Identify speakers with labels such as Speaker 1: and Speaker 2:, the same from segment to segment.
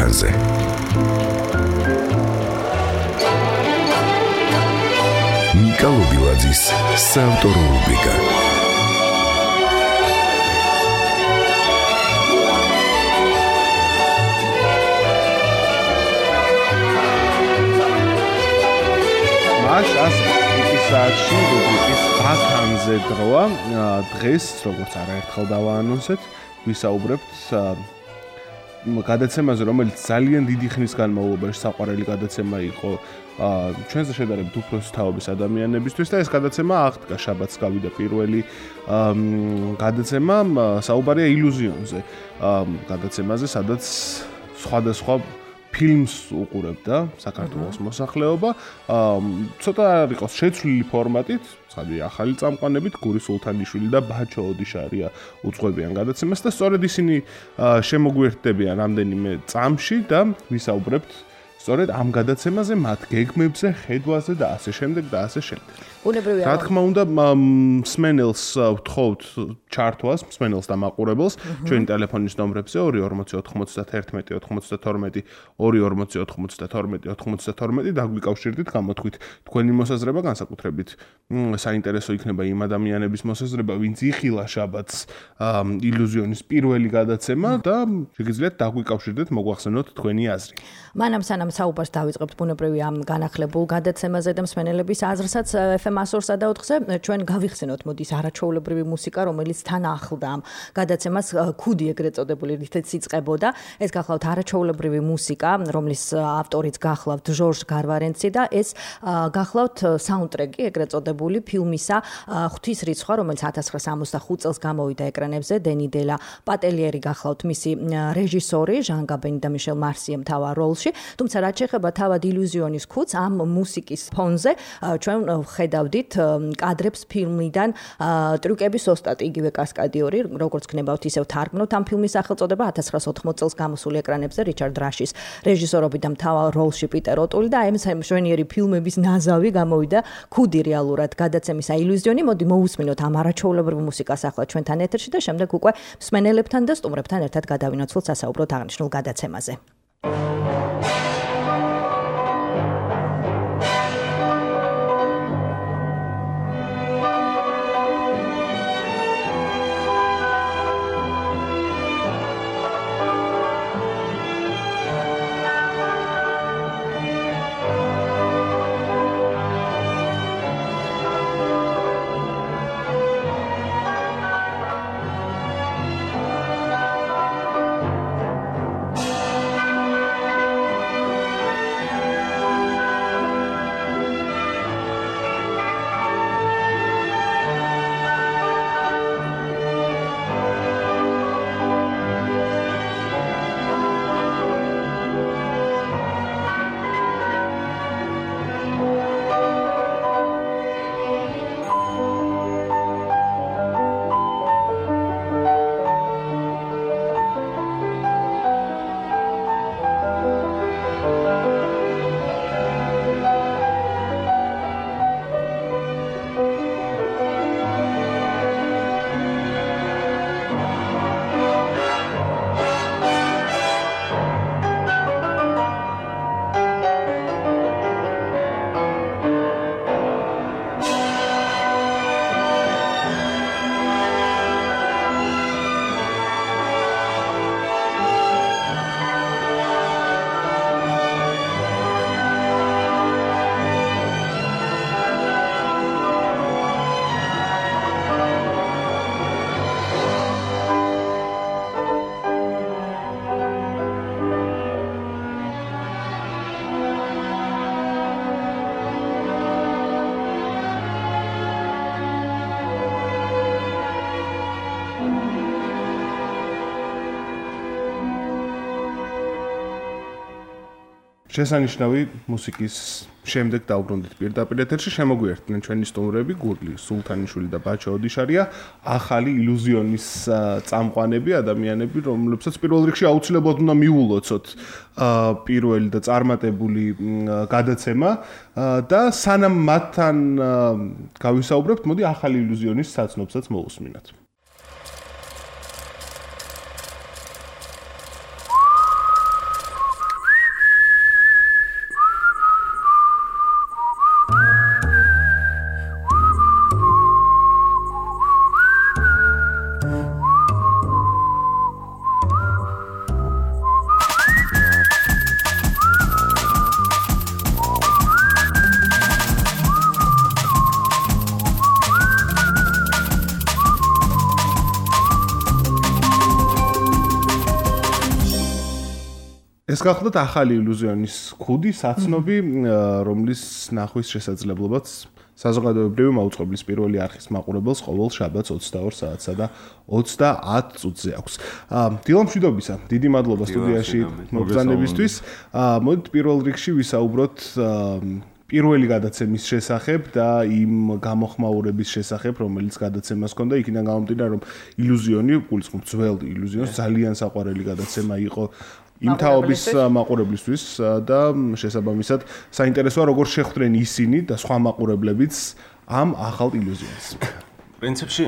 Speaker 1: ექრანზე. ნიკა ლობილაძის საავტორო რუბრიკა.
Speaker 2: საათში რუბრიკის აკანზე დროა. დღეს როგორც არაერთხელ დავაანონსეთ, ვისაუბრებთ გადაცემაზე, რომელიც ძალიან დიდი ხნის განმავლობაში საყვარელი გადაცემა იყო ჩვენზე შედარებით უფროსი თაობის ადამიანებისთვის და ეს გადაცემა აღდგა შაბათს გავიდა პირველი გადაცემა, საუბარია ილუზიონზე. გადაცემაზე, სადაც სხვადასხვა ფილმს უყურებდა საქართველოს მოსახლეობა, ცოტა არ იყოს შეცვლილი ფორმატით, ცხადია ახალი წამყვანებით, გური სულთანიშვილი და ბაჩო ოდიშარია უძღვებიან გადაცემას და სწორედ ისინი შემოგვიერთდებიან რამდენიმე წამში და ვისაუბრებთ სწორედ ამ გადაცემაზე, მათ გეგმებზე, ხედვაზე და ასე შემდეგ და ასე შემდეგ.
Speaker 3: ბუნებრივია.
Speaker 2: რა თქმა უნდა, მსმენელს ვთხოვთ ჩართვას, მსმენელს და მაყურებელს ჩვენი ტელეფონის ნომრებზე 2409192 24092 დაგვიკავშირდით, გამოთქვით თქვენი მოსაზრება, განსაკუთრებით საინტერესო იქნება იმ ადამიანების მოსაზრება, ვინც იხილა შაბათს ილუზიონის პირველი გადაცემა და შეგიძლიათ დაგვიკავშირდეთ, მოგვახსენოთ თქვენი აზრი.
Speaker 3: მანამ სანამ საუბარს დავიწყებთ ბუნებრივია ამ განახლებულ გადაცემაზე და მსმენელების აზრსაც FM 104-ზე ჩვენ გავიხსენოთ მოდის არაჩვეულებრივი მუსიკა, რომელიც თან ახლდა ამ გადაცემას ქუდი ეგრეთ წოდებული რითაც იწყებოდა. ეს გახლავთ არაჩვეულებრივი მუსიკა, რომლის ავტორიც გახლავთ ჟორჟ გარვარენცი და ეს გახლავთ საუნდტრეკი ეგრეთ წოდებული ფილმისა ღვთის რიცხვა, რომელიც 1965 წელს გამოვიდა ეკრანებზე. დენი დელა პატელიერი გახლავთ მისი რეჟისორი, ჟან გაბენი და მიშელ მარსიე მთავარ როლში. თუმცა რაც შეეხება თავად ილუზიონის ქუდს, ამ მუსიკის ფონზე ჩვენ ხედავდით კადრებს ფილმიდან ტრიუკების ოსტატი, იგივე კასკადიორი, როგორც გნებავთ ისევ თარგმნოთ ამ ფილმის სახელწოდება 1980 წელს გამოსული ეკრანებზე რიჩარდ რაშის რეჟისორობით და მთავარ როლში პიტერ ოტული და ამ მშვენიერი ფილმების ნაზავი გამოვიდა ქუდი რეალურად გადაცემის ილუზიონი. მოდი მოусმინოთ ამ არაჩვეულებრივ მუსიკას ახლა ჩვენთან ეთერში და შემდეგ უკვე მსმენელებთან და სტუმრებთან ერთად გადავინაცვლოთ სასაუბროთ აღნიშნულ გადაცემაზე.
Speaker 2: შესანიშნავი მუსიკის შემდეგ დავბრუნდით პირდაპირ ეთერში, შემოგვიერთდნენ ჩვენი სტუმრები, გურლი სულთანიშვილი და ბაჩო ოდიშარია, ახალი ილუზიონის წამყვანები, ადამიანები, რომლებსაც პირველ რიგში აუცილებლად უნდა მიულოცოთ პირველი და წარმატებული გადაცემა და სანამ მათთან გავისაუბრებთ, მოდი ახალი ილუზიონის საცნობსაც მოусმინოთ. ეს გახლდათ ახალი ილუზიონის ქუდი, საცნობი, რომლის ნახვის შესაძლებლობაც საზოგადოებრივი მაუწყებლის პირველი არხის მაყურებელს ყოველ შაბათს 22 საათსა და 30 წუთზე აქვს. დილამშვიდობისა, დიდი მადლობა სტუდიაში მოგზაურობისთვის. მოდით პირველ რიგში ვისაუბროთ პირველი გადაცემის შესახებ და იმ გამოხმაურების შესახებ, რომელიც გადაცემას ჰქონდა, იქიდან გამომდინარე, რომ ილუზიონი, გულისხმობ ძველ ილუზიონს ძალიან საყვარელი გადაცემა იყო იმ თაობის მაყურებლისთვის და შესაბამისად საინტერესოა როგორ შეხვდნენ ისინი და სხვა მაყურებლებიც ამ ახალ ილუზიონს.
Speaker 4: პრინციპში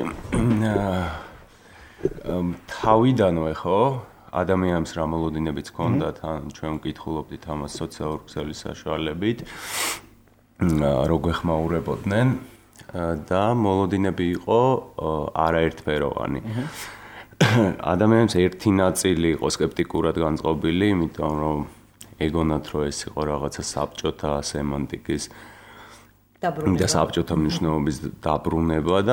Speaker 4: თავიდანვე ხო ადამიანს რა მოლოდინებიც ჰქონდათ, ან ჩვენ ვკითხულობდით ამას სოციალურ ქსელის საშუალებით, როგორ ხმაურებოდნენ და მოლოდინები იყო არაერთფეროვანი. ადამიანს ერთი ნაწილი იყო სკეპტიკურად განწყობილი, იმიტომ რომ ეგონათ რომ ეს იყო რაღაცა საბჭოთა სემანტიკის და საბჭოთა მნიშვნელობის დაბრუნება და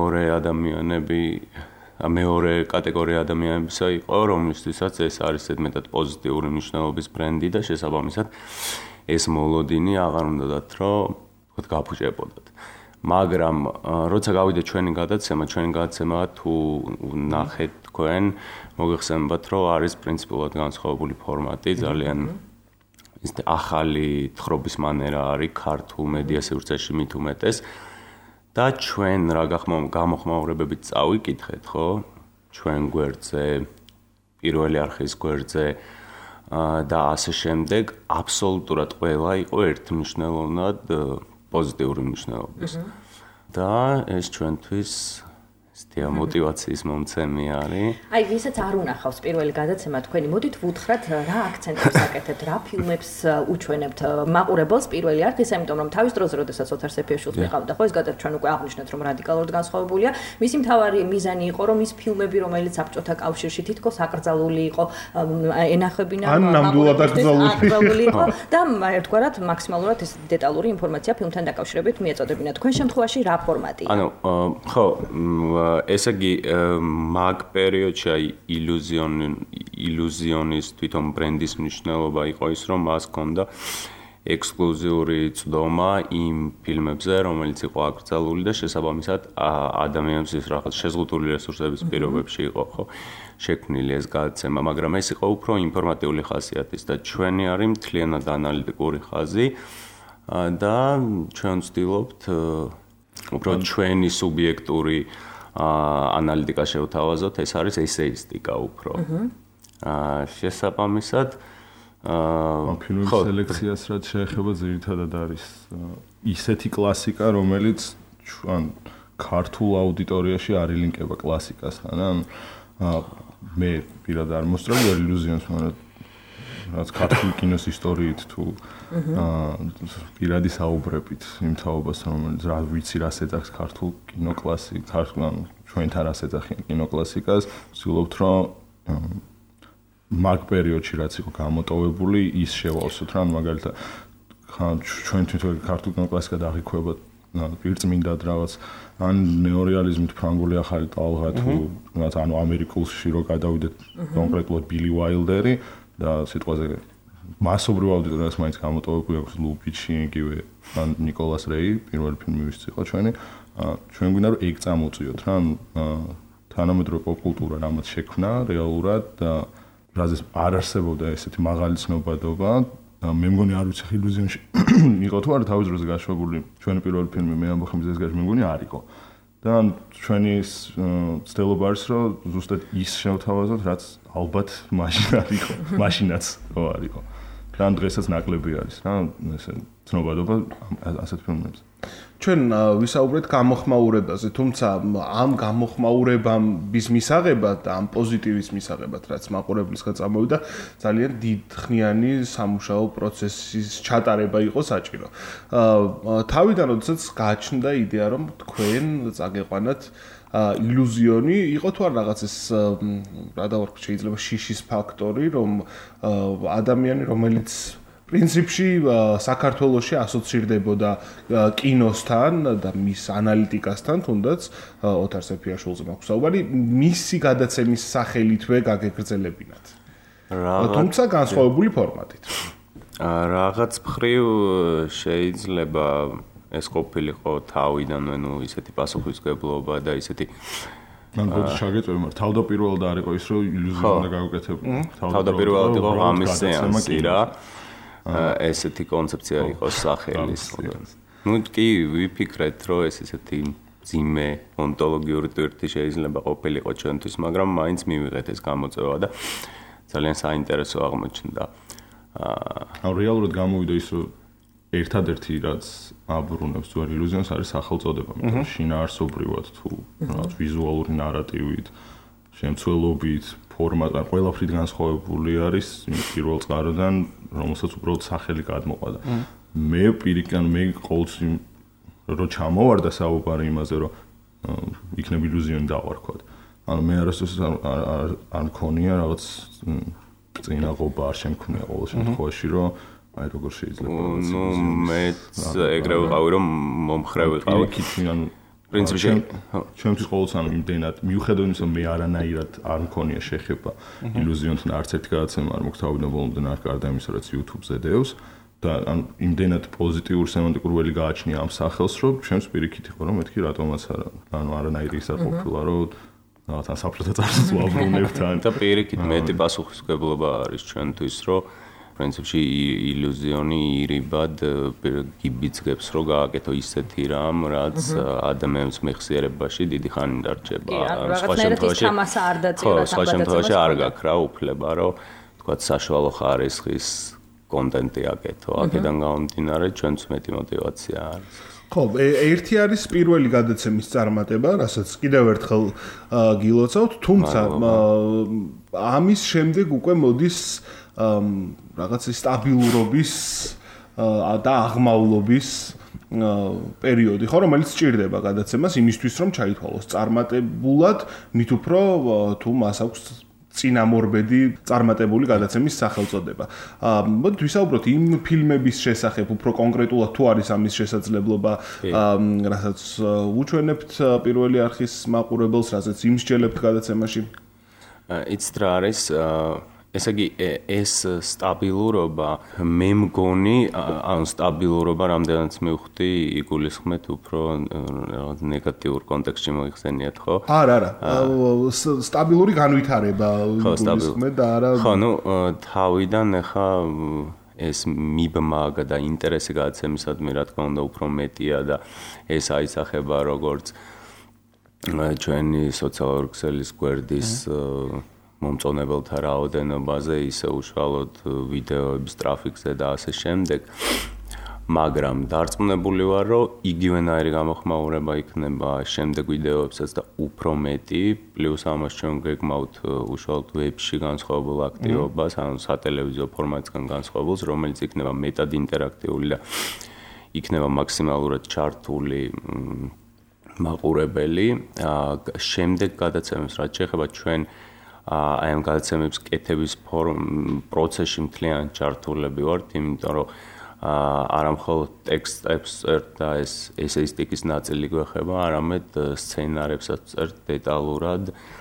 Speaker 4: მეორე კატეგორია ადამიანებისა იყო, რომლისთვისაც ეს არის ზედმეტად პოზიტიური მნიშვნელობის ბრენდი და შესაბამისად ეს მოლოდინი აღარ უნდათ რომ გაფუჭებოდათ. მაგრამ როცა გავიდა ჩვენი გადაცემა თუ ნახეთ თქვენ მოგეხსენებათ რომ არის პრინციპულად განსხვავებული ფორმატი ძალიან ახალი თხრობის მანერა არის ქართულ მედია სივრცეში მით უმეტეს და ჩვენ რა გამოხმაურებებით წავიკითხეთ ხო ჩვენ გვერდზე პირველი არხის გვერდზე და ასე შემდეგ აბსოლუტურად ყველა იყო ერთმნიშვნელოვნად პოზიტიური მნიშვნელობის. და ეს ჩვენთვის სტია მოტივაციის მომცემი არის.
Speaker 3: აი, ვისაც არ უნახავს პირველი გადაცემა თქვენი, მოდით ვუთხრათ რა აქცენტებს აკეთებთ, რა ფილმებს უჩვენებთ მაყურებელს პირველი არხის, იმიტომ რომ თავის დროზე, როდესაც ოთარ სეფიაშვილს მიყავდა, ხო ეს გადაცემა ჩვენ უკვე აღვნიშნეთ, რომ რადიკალურად განსხვავებულია. მისი მთავარი მიზანი იყო, რომ ის ფილმები, რომელიც საბჭოთა კავშირში თითქოს აკრძალული იყო, ენახებინა
Speaker 2: ან ნამდვილად
Speaker 3: აკრძალული იყო და ერთგვარად მაქსიმალურად ეს დეტალური ინფორმაცია ფილმთან დაკავშირებით მიეწოდებინა. თქვენ შემთხვევაში რა ფორმატია?
Speaker 4: ანუ ხო ესე იგი მაგ პერიოდში ილუზიონის თვითონ ბრენდის მნიშვნელობა იყო ის, რომ მას ჰქონდა ექსკლუზიური წვდომა იმ ფილმებზე, რომელიც იყო აკრძალული და შესაბამისად ადამიანის ის რაღაც შეზღუდული რესურსების პირობებში იყო ხო შექმნილი ეს გადაცემა, მაგრამ ეს იყო უფრო ინფორმატიული ხასიათის და ჩვენი არის მთლიანად ანალიტიკური ხაზი და ჩვენ ვცდილობთ უფრო ჩვენი სუბიექტური ანალიტიკა შევთავაზოთ, ეს არის ესეისტიკა უფრო. შესაბამისად
Speaker 5: ფილმის სელექციას რაც შეეხება ძირითადად არის ისეთი კლასიკა, რომელიც ჩვენ ქართულ აუდიტორიაში არ ილინკება კლასიკასთან. ან მე პირადად არ მოსწრებ ილუზიონს, მაგრამ რაც ქართული კინოს ისტორიით თუ პირადი საუბრებით იმ თაობასთან, რომელიც რა ვიცი რას ეძახს ქართულ კინოკლასიკას, ჩვენთან რას ეძახიან კინოკლასიკას, ვცდილობთ რომ მაგ პერიოდში რაც იყო გამოტოვებული ის შევავსოთ, რა მაგალითად ჩვენ თვითონ ქართულ კინოკლასიკად აღიქვება პირწმინდად რაღაც ან ნეორეალიზმით ფრანგული ახალი ტალღა თუ რაღაც ანუ ამერიკულში რო გადავიდეთ კონკრეტულად ბილი უაილდერი და სიტყვაზე მასობრივ აუდიტორიას მაინც გამოტოვებული აქვს ლუპიჩი, იგივე ან ნიკოლას რეი, პირველი ფილმი ვის იყო ჩვენი. ჩვენ გვინდა რომ ეგ წამოწიოთ რა, თანამედროვე პოპკულტურა რამაც შექმნა რეალურად და რაზეც არ არსებობდა ესეთი მაღალი ცნობადობა. მე მგონი არ ვიცი ილუზიონში იყო თუ არა თავის დროზე გაშვებული ჩვენი პირველი ფილმი მე ამბობ ხმის გაში მე მგონი არ იყო. და ჩვენი ცდილობა არის რომ ზუსტად ის შევთავაზოთ რაც ალბათ მაშინ არ იყო, მაშინაც რო არ იყო. და დღესაც ნაკლები არის რა ესე ცნობადობა ასეთ ფილმებზე.
Speaker 2: ჩვენ ვისაუბრეთ გამოხმაურებაზე, თუმცა ამ გამოხმაურებების მისაღებად, ამ პოზიტივის მისაღებად, რაც მაყურებლისგან წამოვიდა, ძალიან დიდხნიანი სამუშაო პროცესის ჩატარება იყო საჭირო. თავიდან როდესაც გააჩნდა იდეა, რომ თქვენ წაგეყვანათ ილუზიონი, იყო თუ არ რაღაც ეს რა დავარქვით, შეიძლება შიშის ფაქტორი, რომ ადამიანი, რომელიც პრინციპში საქართველოში ასოცირდებოდა კინოსთან და მის ანალიტიკასთან, თუნდაც ოთარ სეფიაშვილზე მაქვს საუბარი, მისი გადაცემის სახელითვე გაგეგრძელებინათ. თუმცა განსხვავებული ფორმატით.
Speaker 4: რაღაც მხრივ შეიძლება ეს ყოფილიყო თავიდანვე, ისეთი პასუხისმგებლობა და ისეთი
Speaker 5: მან ბოდი შეგეწევი, მაგრამ თავდაპირველად არ იყო ის, რომ ილუზია უნდა გავუკეთებო.
Speaker 4: თავდაპირველად იყო ამის სეანსი რა. ესეთი კონცეფცია იყო სახელის. კი, ვიფიქრეთ, რომ ეს ესეთი ძიმე ონტოლოგიური ტვირთი შეიძლება ყოფილიყო ჩვენთვის, მაგრამ მაინც მივიღეთ ეს გამოწვევა და ძალიან საინტერესო აღმოჩნდა.
Speaker 5: რეალურად გამოვიდა ის, რომ ერთადერთი რაც აბრუნებს ძველ ილუზიონს არის სახელწოდება, მაგრამ შინაარსობრივად თუ რაღაც ვიზუალური ნარატივით, შემცველობით, ფორმატად, ყველაფრით განსხვავებული არის პირველ წყაროდან, რომელსაც უბრალოდ სახელი გადმოყვა და მე პირიქან მე ყოველთვის რო ჩამოვარდა საუბარი იმაზე, რომ იქნებ ილუზიონი დავარქვათ. ანუ მე არასდროს არ მქონია რაღაც წინაღობა არ შემქონია ყოველ შემთხვევაში, რომ აი როგორ შეიძლება
Speaker 4: მეც ეგრე ვიყავი, რომ მომხრე ვიყავი.
Speaker 5: ანუ პრინციპში ჩემთვის ყოველთვის ანუ იმდენად მიუხედავად იმისა, მე არანაირად არ მქონია შეხება ილუზიონთან არც ერთი გადაცემა არ მოგთავიდან ბოლომდე არ გარდა იმისა, რაც YouTube-ზე დევს და ანუ იმდენად პოზიტიური სემანტიკური ველი გააჩნია ამ სახელს, რომ ჩემს პირიქით იყო, რომ მეთქი რატომაც არა. ანუ არანაირი ის არ ყოფილა, რომ რაღაცა საფრთხე წარსულს ვაბრუნებთან
Speaker 4: და პირიქით მეტი პასუხისმგებლობა არის ჩვენთვის, რომ პრინციპში ილუზიონი ირიბად გიბიძგებს, რომ გააკეთო ისეთი რამ, რაც ადამიანის მეხსიერებაში დიდი ხანი დარჩება. სხვა შემთხვევაში არ გაქვს რა უფლება, რომ თქვათ საშუალო ხარისხის კონტენტი აკეთო. აქედან გამომდინარე ჩვენც მეტი мотиваცია არის.
Speaker 2: ხო, ერთი არის პირველი გადაცემის წარმატება, რასაც კიდევ ერთხელ გილოცავთ, თუმცა ამის შემდეგ უკვე მოდის რაღაცა სტაბილურობის და აღმავლობის პერიოდი, ხო, რომელიც სჭირდება გადაცემას იმისთვის, რომ ჩაითვალოს წარმატებულად, მით უფრო თუ მას აქვს წინამორბედი წარმატებული გადაცემის სახელწოდება. მოდით ვისაუბროთ იმ ფილმების შესახებ, უფრო კონკრეტულად თუ არის ამის შესაძლებლობა, რასაც უჩვენებთ პირველი არხის მაყურებელს, რასაც იმსჯელებთ გადაცემაში.
Speaker 4: იცით რა არის ესე იგი ეს სტაბილურობა მე მგონი ან სტაბილურობა რამდენიც მივხვდი იგულისხმეთ უფრო რაღაც ნეგატიურ კონტექსტში მოიხსენიათ ხო?
Speaker 2: არა სტაბილური განვითარება იგულისხმეთ და არა
Speaker 4: ხო ნუ თავიდან ახლა ეს მიბმა და ინტერესი გადაცემისადმი რა თქმა უნდა უფრო მეტია და ეს აისახება როგორც ჩვენი სოციალური ქსელის გვერდის მომწონებელთა რაოდენობაზე, ისე უშუალოდ ვიდეოების ტრაფიკზე და ასე შემდეგ. მაგრამ დარწმუნებული ვარ, რომ იგივენაირი გამოხმაურება იქნება შემდეგ ვიდეოებსაც და უფრო მეტი, პლუს ამას ჩვენ გეგმავთ უშუალოდ ვებში განსხვავებულ აქტივობას, ანუ სატელევიზიო ფორმატისგან განსხვავებულს, რომელიც იქნება მეტად ინტერაქტიული და იქნება მაქსიმალურად ჩართული მაყურებელი. შემდეგ გადაცემებს რაც შეეხება ჩვენ აი ამ გადაცემების კეთების პროცესში მთლიან ჩართულები ვართ, იმიტომ რომ არა მხოლოდ ტექსტებს წერთ და ეს ესეისტიკის ნაწილი გვეხება, არამედ სცენარებსაც წერთ დეტალურად,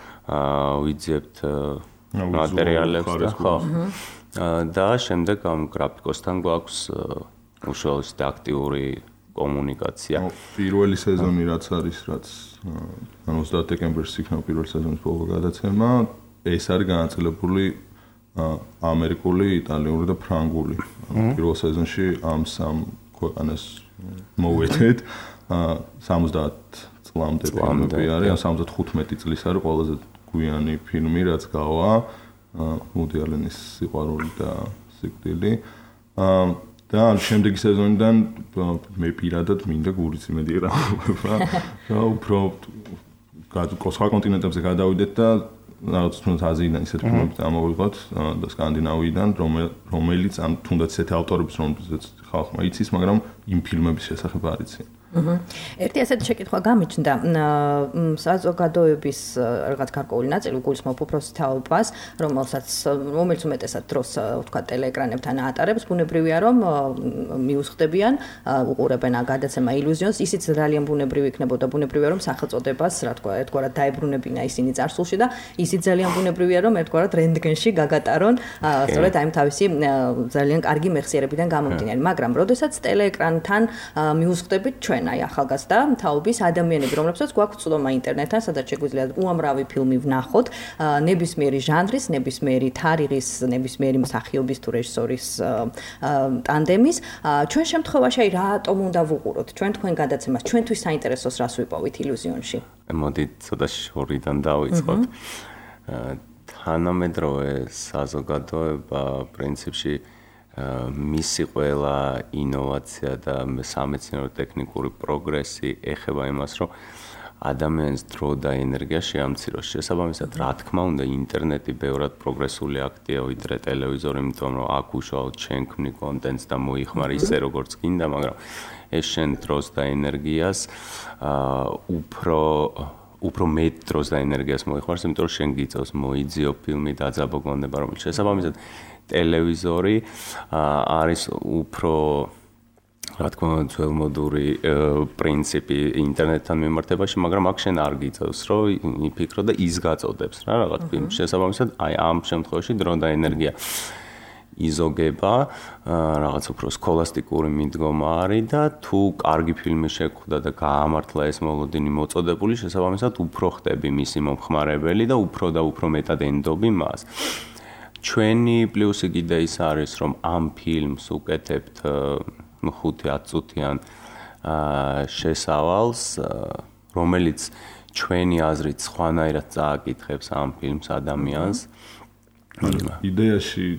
Speaker 4: ვიძებთ მატერიალებს და ხო. და შემდეგ ამ გრაფიკოსთან გვაქვს უშუალოდ აქტიური კომუნიკაცია.
Speaker 5: პირველი სეზონი რაც არის, რაც 30 დეკემბერს იქნება პირველი სეზონის ბოლო გადაცემა. ეს არის განაწილებული ამერიკული, იტალიური და ფრანგული. პირველ სეზონში ამ სამ ქვეყანას მოვეთეთ. 70 წლამდე ფილმები არის, 75 წლის არის ყველაზე გვიანი ფილმი, რაც გავა. მუდი ალენის სიყვარული და სიკვდილი. და შემდეგი სეზონიდან მე პირადად მინდა გურიც იმედი რაობა. და უფრო სხვა კონტინენტებზე გადავიდეთ და რაღაც თუნდაც აზიიდან ისეთ ფილმები წამოვიღოთ და სკანდინავიიდან, რომელიც ამ თუნდაც ესეთი ავტორების რომელზეც ხალხმა იცის, მაგრამ იმ ფილმების შესახებ არ იციან.
Speaker 3: ერთი ასეთი შეკითხვა გამიჩნდა საზოგადოების რაღაც გარკვეული ნაწილი გულისხმობ უფროსის თაობას, რომელიც უმეტესად დროს ვთქვა ტელეეკრანებთან ატარებს, ბუნებრივია რომ მიუსხდებიან, უყურებენ გადაცემა ილუზიონს, ისიც ძალიან ბუნებრივი იქნებოდა, ბუნებრივია რომ სახელწოდებას, რა თქვა, ერთგვარად დაებრუნებინა ისინი წარსულში და ისიც ძალიან ბუნებრივია რომ ერთგვარად რენტგენში გაგატარონ, სწორედ აი თავისი ძალიან კარგი მეხსიერებიდან გამომდინარე, მაგრამ როდესაც ტელეეკრანთან მიუსხდებით ჩვენ აი ახალგაზრდა თაობის ადამიანები, რომლებსაც გვაქვს ცუდომა ინტერნეტთან, სადაც შეგვიძლია უამრავი ფილმი ვნახოთ, ნებისმიერი ჟანრის, ნებისმიერი თარიღის, ნებისმიერი მსახიობის თუ რეჟისორის ტანდემის, ჩვენ შემთხვევაში აი რატომ უნდა ვუყუროთ თქვენ გადაცემას, ჩვენთვის საინტერესოს რას ვიპოვით ილუზიონში?
Speaker 4: მოდით ცოტა შორიდან დავიწყოთ. თანამედროვე საზოგადოება პრინციპში მისი ყველა ინოვაცია და სამეცნიერო ტექნიკური პროგრესი ეხება იმას, რომ ადამიანის დრო და ენერგია შეამციროს. შესაბამისად, რა თქმა უნდა, ინტერნეტი ბევრად პროგრესული აქტია ვიდრე ტელევიზორი, იმიტომ რომ აქ უშუალოდ შენქმნი კონტენტს და მოიხმარ ისე როგორც გინდა, მაგრამ ეს შენ დროს და ენერგიას უფრო მეტ დროს და ენერგიას მოიხმარს, იმიტომ რომ შენ გიწევს მოიძიო ფილმი, დაძაბო გონება, რომელიც შესაბამისად ტელევიზორი არის უფრო რა თქმა უნდა ძველმოდური პრინციპი ინტერნეტთან მიმართებაში, მაგრამ აქ შენ არ გიწევს, რომ იფიქრო და ის გაწოდებს რა რაღაც ფილმს. შესაბამისად, აი ამ შემთხვევაში დრო და ენერგია იზოგება, რაღაც უფრო სქოლასტიკური მიდგომა არის და თუ კარგი ფილმი შეგვხვდა და გაამართლა ეს მოლოდინი მოწოდებული, შესაბამისად უფრო ხდები მისი მომხმარებელი და უფრო მეტად ენდობი მას. ჩვენი პლუსი კიდე ის არის, რომ ამ ფილმს უკეთებთ 5-10 წუთიან შესავალს, რომელიც ჩვენი აზრით სხვანაირად წააკითხებს ამ ფილმს ადამიანს.
Speaker 5: იდეაში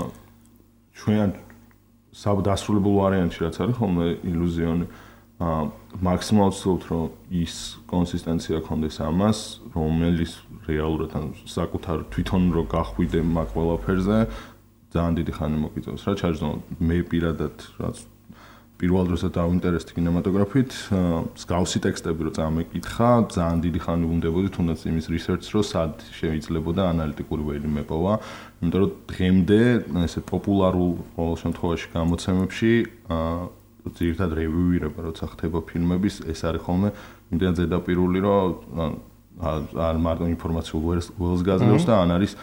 Speaker 5: ჩვენ საბდასრულებულ ვარიანტში რაც არის ხოლმე ილუზიონი მაქსიმალურად ვცდილობთ რომ ის კონსისტენცია ქონდეს ამას, რომელიც რეალურად საკუთარ თვითონ რო გახვიდე მაგ ყველაფერზე ძალიან დიდი ხანი მოგიწევს რა ჩაჯდო მე პირადად რაც პირველ დროსაც დავინტერესდი კინემატოგრაფით, მსგავსი ტექსტები რო წამეკითხა, ძალიან დიდი ხანი უნდებოდი თუნდაც იმის research-ს, რომ სად შეიძლებოდა ანალიტიკური ველი მეპოვა, იმიტომ რომ დღემდე ესე პოპულარულ ყოველ შემთხვევაში გამოცემებში ძირითადად რევიუირება როცა ხდება ფილმების, ეს არის ხოლმე იმდენ ზედაპირული, რომ არ მარტო ინფორმაციულ ველს გაძლევს და ან არის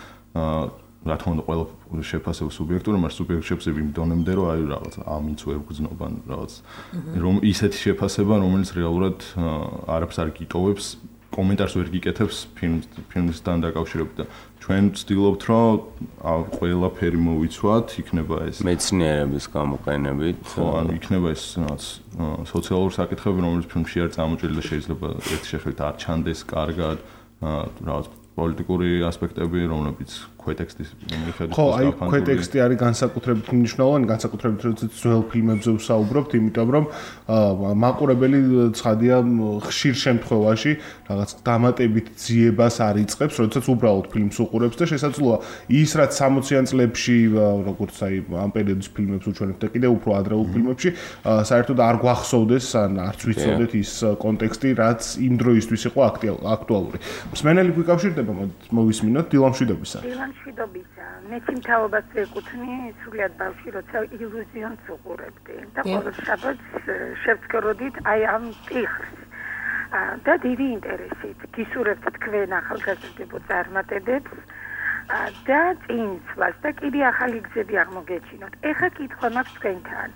Speaker 5: რა თქმა უნდა ყველა შეფასება სუბიექტური, მაგრამ სუბიექტები იმ დონემდე რომ აი რაღაც ამინც ვერ გძნობ ან რაღაც რომ ისეთი შეფასება, რომელიც რეალურად არაფერს არ გიტოვებს, კომენტარს ვერ გიკეთებს ფილმსთან დაკავშირებით და ჩვენ ვცდილობთ რომ ყველაფერი მოვიცვათ, იქნება ეს
Speaker 4: მეცნიერების გამოყენებით,
Speaker 5: ხო, ან იქნება ეს რაღაც სოციალური საკითხები, რომელიც ფილმში არ წამოჭრილი და შეიძლება ერთ შეხედვით არ ჩანდეს კარგად, რაღაც პოლიტიკური ასპექტები, რომლებიც ქვეტექსტის მიხედვით
Speaker 2: ხო, აი ქვეტექსტი არის განსაკუთრებით მნიშვნელოვანი, განსაკუთრებით როდესაც ძველ ფილმებზე ვსაუბრობთ, იმიტომ რომ მაყურებელი ცხადია ხშირ შემთხვევაში რაღაც დამატებით ძიებას არ იწყებს, როდესაც უბრალოდ ფილმს უყურებს და შესაძლოა ის რაც 60-იან წლებში, როგორც აი ამ პერიოდის ფილმებს უჩვენებთ და კიდევ უფრო ადრეულ ფილმებში, საერთოდ არ გვახსოვდეს ან არც ვიცოდეთ ის კონტექსტი, რაც იმ დროისთვის იყო აქტუალური. მსმენელი გვიკავშირდება, მოვისმინოთ დილამშვიდობისა.
Speaker 6: შვიდობისა. მე თვითაობას ვეკუთვნი სულიად ბავშვი, როცა ილუზიონს უყურებდი და ყოველ შაბათს შევცქეროდით აი ამ ტიხრს. და დიდი ინტერესით გისურვებთ თქვენ ახალგაზრდებო წარმატებებს და წინსვლას და კიდე ახალი გზები აღმოგეჩინოთ. ეხლა კითხვა მაქვს თქვენთან.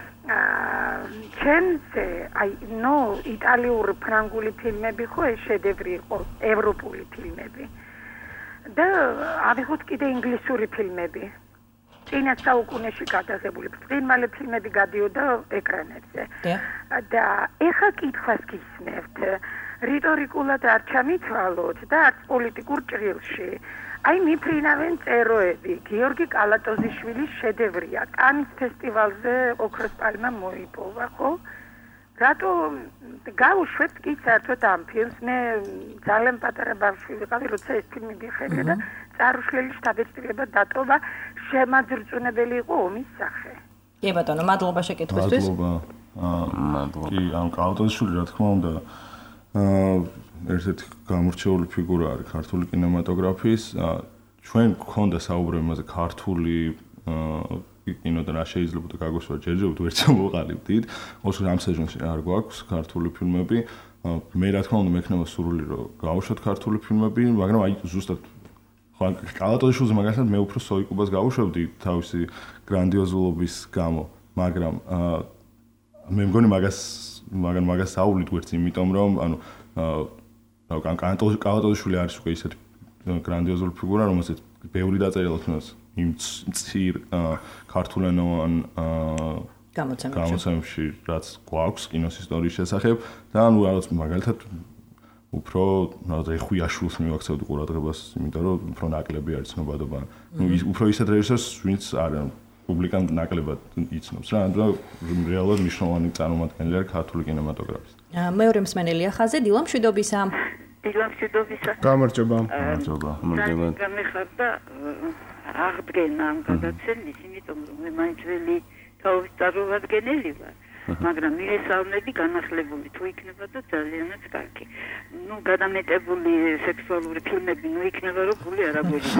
Speaker 6: ჩემზე აი იტალიური ფრანგული ფილმები ხო ეს შედევრი იყო, ევროპული ფილმები. და ავიღოთ კიდე ინგლისური ფილმები. წინა საუკუნეში გადაღებული ფრინმალე ფილმები გადიოდა ეკრანებზე. და ეხა კითხვას გისმევთ, რიტორიკულად არ ჩამიცვალოთ და არც პოლიტიკურ ჭრილში. აი მიფრინავენ წეროები, გიორგი კალატოზიშვილის შედევრია, კანის ფესტივალზე ოქროს პალმა მოიპოვა, ხო? რატო გავუშვებთ კი საერთოდ ამ ფილმს? მე ძალიან პატარა ბავშვი ვიყავი, როცა ეს ფილმი მიხედა და წარუშლელი შთაბეჭდილება დატოვა, შემაძრწუნებელი იყო ომის სახე.
Speaker 3: კი ბატონო, მადლობა შეკითხვისთვის.
Speaker 5: კი, ამ კალათოშვილი რა თქმა უნდა ერთ-ერთი გამორჩეული ფიგურა არის ქართული კინემატოგრაფიის. ჩვენ გქონდა საუბრები იმაზე ქართული კინოდან რა შეიძლება გაგვესვა ჯერჯერობით ვერც მოყალიბდით. όσο ამ სეზონში არ გვაქვს ქართული ფილმები. მე რა თქმა უნდა მექნება სურვილი რომ გავუშვათ ქართული ფილმები, მაგრამ აი ზუსტად ხო კალათოშულზე მაგალითად მე უფრო სოიკუბას გავუშვებდი თავისი გრანდიოზულობის გამო, მაგრამ მე მგონი მაგას საუბრით ვერც იმიტომ რომ ანუ კალათოშვილი არის უკვე ისეთი გრანდიოზული ფიგურა, რომელსაც ბევრი დაწერილ თუნდაც იმ ცირ ქართულენოვან გამოცემებში რაც გვაქვს კინოს ისტორიის შესახებ და ანუ რაღაც მაგალითად უფრო რაღაც ეხვიაშვილს მივაქცევდი ყურადღებას, იმიტომ რომ უფრო ნაკლები არის ცნობადობა. ნუ უფრო ისეთ რეჟისორს, ვინც არა პუბლიკამ ნაკლებად იცნობს რა, და რეალურად მნიშვნელოვანი წარმომადგენელი არის ქართული კინემატოგრაფის.
Speaker 3: მეორე მსმენელია ხაზე დილა მშვიდობისა.
Speaker 2: გამარჯობა.
Speaker 7: გამიხარდა აღდგენა ამ გადაცემის, იმიტომ რომ მე მაინც ველი თავის წარმომადგენელი ვარ, მაგრამ მირესალმები განახლებული თუ იქნება და ძალიანაც კარგი. ნუ გადამეტებული სექსუალური ფილმები ნუ იქნება რომ გული არ აგვერიდოს.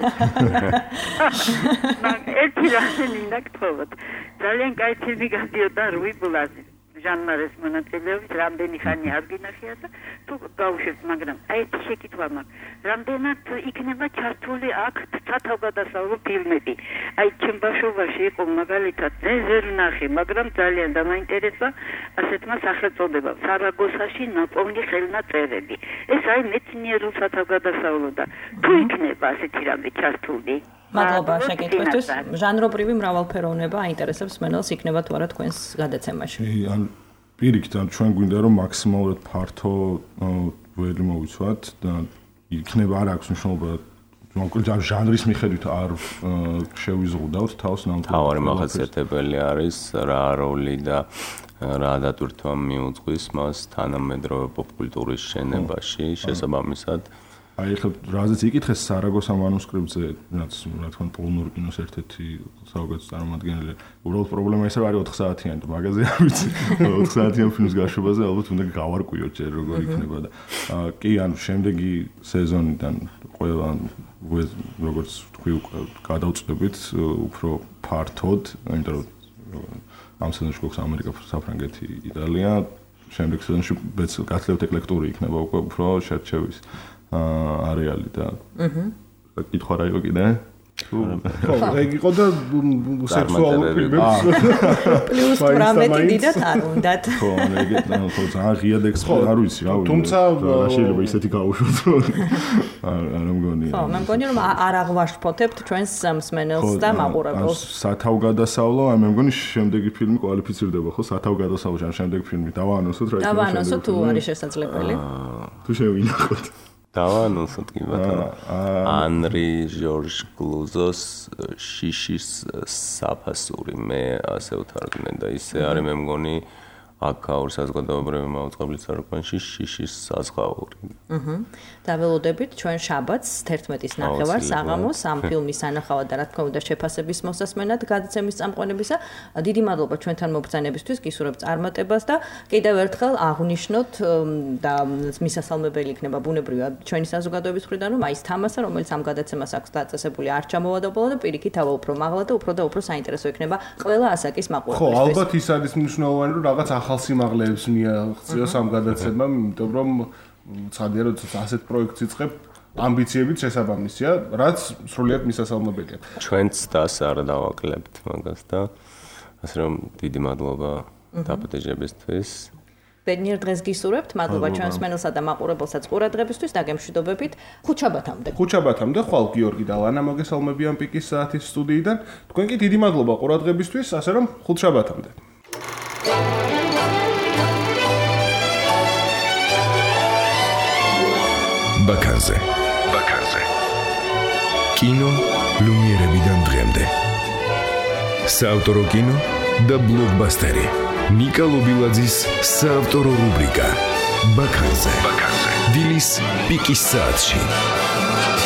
Speaker 7: ერთი რამე მინდა გთხოვოთ. ძალიან კაი ფილმი გადიოდა რუიბულაზე. ჟანმარეს მონაწილეობით რამდენი ხანი არ გინახია და თუ გავუშვებთ, მაგრამ აი ეს შეკითხვა მაქვს. რამდენად იქნება ჩართული აქ სათავგადასავლო ფილმები? აი ჩემ ბავშვობაში იყო მაგალითად ზერ ვნახე, მაგრამ ძალიან დამაინტერესა ასეთმა სახელწოდებამ სარაგოსაში ნაპოვნი ხელნაწერები. ეს აი მეცნიერულ სათავგადასავლო და თუ იქნება ასეთი რამე ჩართული?
Speaker 3: მადლობა შეკითხვისთვის. ჟანრობრივი მრავალფეროვნება აინტერესებს მსმენელს, იქნება თუ არა თქვენს გადაცემაში.
Speaker 5: ან პირიქით, ან ჩვენ გვინდა რომ მაქსიმალურად ფართო ვერი მოვიცვათ და იქნება არ აქვს მნიშვნელობა მოკლედ ჟანრის მიხედვით არ შევიზღუდავთ თავს ნამდვილად.
Speaker 4: თავარი მახასიათებელი არის რა როლი და რა დატვირთვა მიუძღვის მას თანამედროვე პოპკულტურის შენებაში შესაბამისად.
Speaker 5: აი ახლა რაზეც იკითხეს სარაგოსა მანუსკრიპტზე, რაც რა თქმა უნდა პოლონური კინოს ერთ-ერთი საუკეთესო წარმომადგენელი. უბრალოდ პრობლემა ის არის 4 საათიანი და მაგაზე არ ვიცი. 4 საათიან ფილმის გაშვებაზე ალბათ უნდა გავარკვიოთ ჯერ როგორ იქნება და კი ანუ შემდეგი სეზონიდან ყველა როგორც თქვი გადავწყვეტით უფრო ფართოდ, იმიტომ რომ ამ სეზონში გვაქვს ამერიკა, საფრანგეთი, იტალია, შემდეგ სეზონში გაცლებთ ეკლექტური იქნება უკვე უფრო შერჩევის არეალი და კითხვა რა იყო კიდე?
Speaker 2: ხო, ეგ იყო და სექსუალური ფილმებს
Speaker 3: პლუს 18 დიდად არ უნდათ.
Speaker 5: ხო, ეგეთ ხო ძალიან ღია და არ ვიცი რა.
Speaker 2: თუმცა
Speaker 5: შეიძლება ისეთი გაუშვოთ რომ არ მგონია.
Speaker 3: ხო, მე მგონი რომ არ აღვაშფოთებთ ჩვენს მსმენელს და მაყურებელს.
Speaker 5: სათავგადასავლო, აი მე მგონი შემდეგი ფილმი კვალიფიცირდება ხო სათავგადასავლოში, ან შემდეგი ფილმი დავაანონსოთ რა.
Speaker 3: დავაანონსოთ თუ არის შესაძლებელი.
Speaker 5: თუ შევინახოთ.
Speaker 4: დავაანონსოთ კი ბატონო. ანრი ჟორჟ კლუზოს შიშის საფასური მე ასე ვთარგმნე და ისე არის მე მგონი აკაურ საზოგადოებრივი მაუწყებლის წარკვანში შიშის საზღაური.
Speaker 3: დაველოდებით ჩვენ შაბათს 11-ის ნახევარს საღამოს ამ ფილმის ანახავად და რა თქმა უნდა შეფასების მოსასმენად გადაცემის წამყვანებისა. დიდი მადლობა ჩვენთან მობრძანებისთვის, გისურვებთ წარმატებას და კიდევ ერთხელ აღვნიშნოთ და მისასალმებელი იქნება ბუნებრივად ჩვენი საზოგადოების მხრიდან რომ აი ეს თამასა რომელიც ამ გადაცემას აქვს დაწესებული არ ჩამოვადაბოლა და პირიქით ავა უფრო მაღლა და უფრო საინტერესო იქნება ყველა ასაკის მაყურებლისთვის.
Speaker 2: ხო, ალბათ ის არის მნიშვნელოვანი რომ რაღაც ახალ სიმაღლეებს მიაღწიოს ამ გადაცემამ, იმიტომ რომ ცხადია რომ ასეთ პროექტს იწყებ ამბიციებით შესაბამისია, რაც სრულიად მისასალმებელია.
Speaker 4: ჩვენც დას არ დავაკლებთ მაგას და ასე რომ დიდი მადლობა დაპატეჟებისთვის.
Speaker 3: ბედნიერ დღეს გისურვებთ, მადლობა ჩვენს მსმენელსა და მაყურებელსაც ყურადღებისთვის და გემშვიდობებით. ხუთშაბათამდე.
Speaker 2: ხუთშაბათამდე ხვალ გიორგი და ლანა მოგესალმებიან პიკის საათის სტუდიიდან. თქვენ კი დიდი მადლობა ყურადღებისთვის, ასე რომ ხუთშაბათამდე.
Speaker 1: ბაქანზე. კინო ლუმიერებიდან დღემდე. საავტორო კინო და ბლოკბასტერი. ნიკა ლობილაძის საავტორო რუბრიკა. ბაქანზე. დილის პიკის საათში.